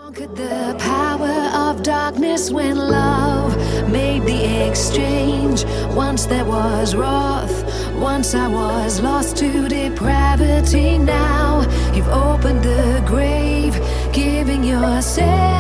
Conquered the power of darkness when love made the exchange. Once there was wrath, once I was lost to depravity. Now you've opened the grave, giving yourself